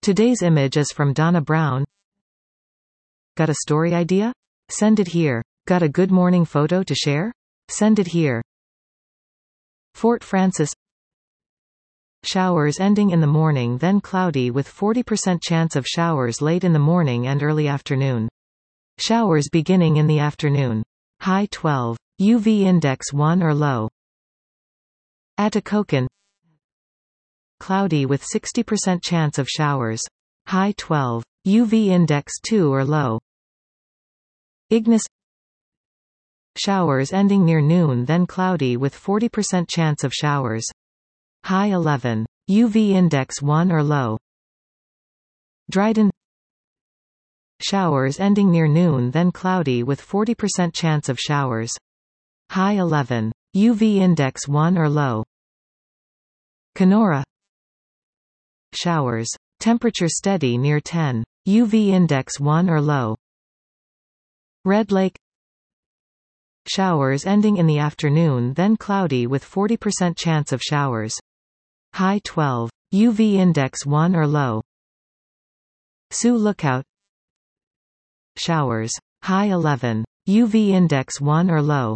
Today's image is from Donna Brown. Got a story idea? Send it here. Got a good morning photo to share? Send it here. Fort Frances. Showers ending in the morning, then cloudy with 40% chance of showers late in the morning and early afternoon. Showers beginning in the afternoon. High 12. UV index 1 or low. Atikokan. Cloudy with 60% chance of showers. High 12. UV index 2 or low. Ignis. Showers ending near noon, then cloudy with 40% chance of showers. High 11. UV index 1 or low. Dryden. Showers ending near noon, then cloudy with 40% chance of showers. High 11. UV index 1 or low. Kenora. Showers. Temperature steady near 10. UV index 1 or low. Red Lake. Showers ending in the afternoon, then cloudy with 40% chance of showers. High 12. UV index 1 or low. Sioux Lookout. Showers. High 11. UV index 1 or low.